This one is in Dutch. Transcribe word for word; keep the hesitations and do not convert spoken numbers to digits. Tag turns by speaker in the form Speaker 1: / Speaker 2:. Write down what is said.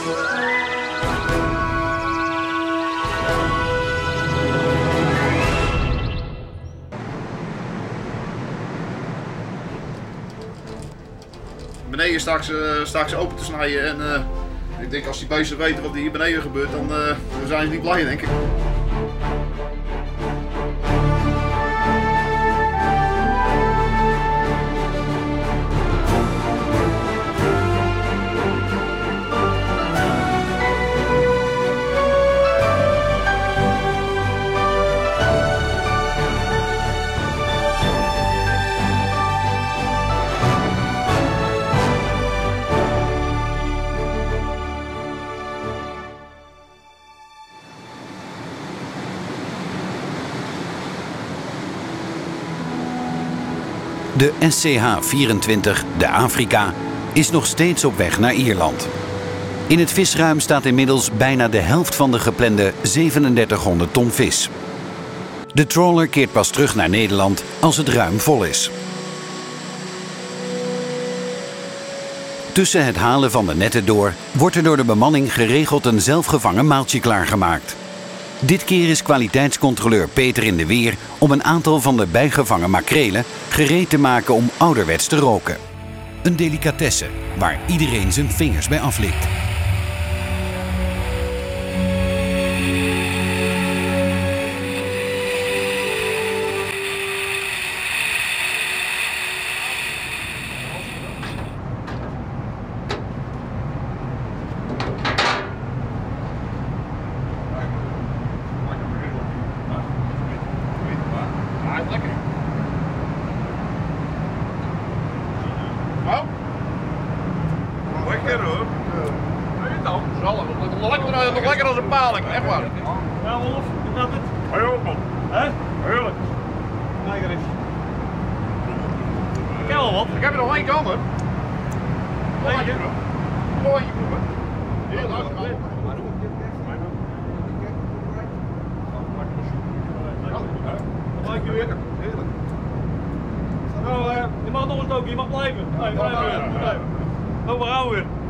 Speaker 1: Beneden sta ik ze, sta ik ze open te snijden en uh, ik denk als die beesten weten wat er hier beneden gebeurt, dan, uh, dan zijn ze niet blij, denk ik.
Speaker 2: De S C H vierentwintig, de Afrika, is nog steeds op weg naar Ierland. In het visruim staat inmiddels bijna de helft van de geplande zevenendertighonderd ton vis. De trawler keert pas terug naar Nederland als het ruim vol is. Tussen het halen van de netten door wordt er door de bemanning geregeld een zelfgevangen maaltje klaargemaakt. Dit keer is kwaliteitscontroleur Peter in de weer om een aantal van de bijgevangen makrelen gereed te maken om ouderwets te roken. Een delicatesse waar iedereen zijn vingers bij aflikt.
Speaker 1: Nog lekker als een paling, echt waar.
Speaker 3: Ja, Wolf, hoe gaat het?
Speaker 1: Heel man.
Speaker 3: Hè?
Speaker 1: Heerlijk.
Speaker 3: Kijk er eens. Ik heb wel wat.
Speaker 1: Ik heb er nog één kan, hè.
Speaker 3: Eentje.
Speaker 1: Mooi. Heel leuk.
Speaker 3: Wat maak je weer?
Speaker 1: Heerlijk.
Speaker 3: Nou, uh, je mag nog een stookje, je mag blijven. Nee, blijven weer. Blijven. Oh, we gaan weer.